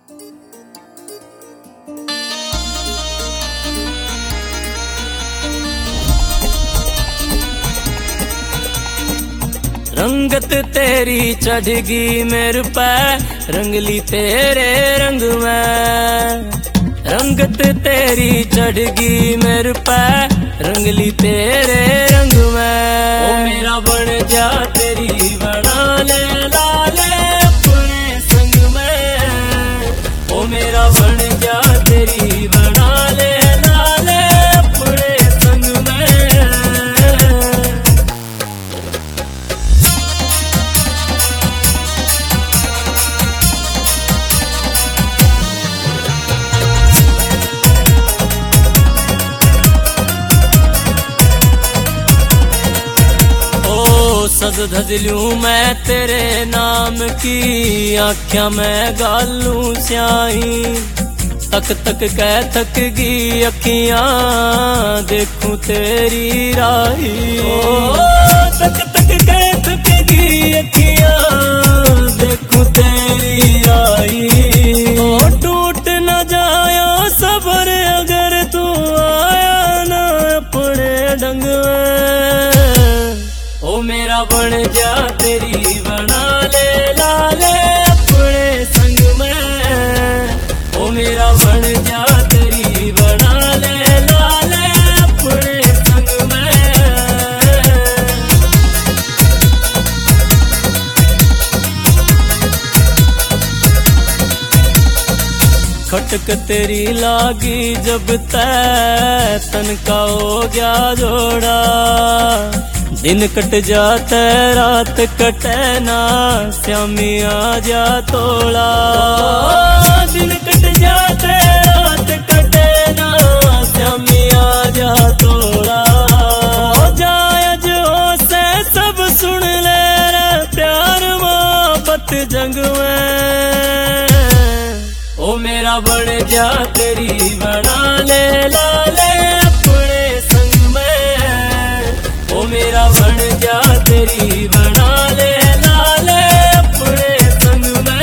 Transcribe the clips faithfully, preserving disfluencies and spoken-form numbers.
रंगत तेरी चढ़गी मेरे पे, रंगली तेरे रंग में। रंगत तेरी चढ़गी मेरे पे, रंगली तेरे रंग में। ओ मेरा बन जा तेरी बना ले लाले अपने संग में। ओ मेरा बन जा तेरी बना ले लाले अपने संग में। सज धज लूं मैं तेरे नाम की, आख्या मैं गालूं स्याही। तक तक कह थक गई अखियां, देखूं तेरी राही। ओ तक तक कह थक गई अखियां, देखूं तेरी राही। ओ टूट न जाया सबर अगर तू आया ना अपने ढंग में। ओ मेरा बन जा तेरी बना ले लाले अपने संग में। ओ मेरा बन जा तेरी बना ले लाले अपने संग में। खटक तेरी लागी जब तै तन का हो गया जोड़ा। दिन कट जाता रात कटे ना, श्यामी आ जा तोड़ा। दिन कट जाता रात कटे ना, श्यामी आ जा तोड़ा। हो जाए जो से सब सुन ले रे प्यार मोहब्बत जंग में। ओ मेरा बन जा तेरी बना ले लाले अपने संग में। ओ मेरा बन जा तेरी बना ले लाले अपने संग में।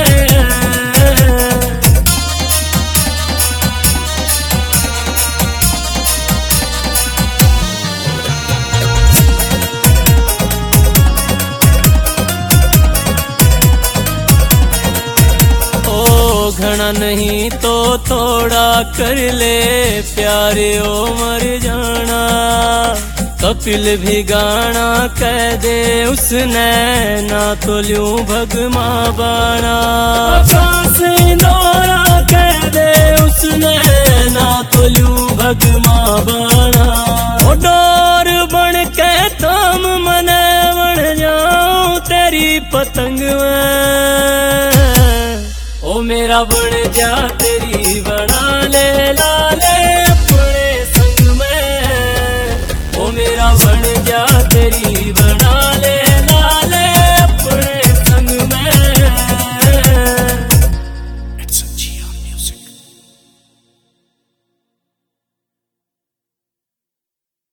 ओ घना नहीं तो थोड़ा कर ले प्यारे, ओ मर जाना। कपिल भी गाना कह दे उसने, ना तो ल्यूं भगमा बाना। सिंदूरा कह दे उसने, ना तो ल्यूं भगमा बाना। ओ डोर बन के तुम मने बन जाऊं तेरी पतंग में। ओ मेरा बन जा तेरी बना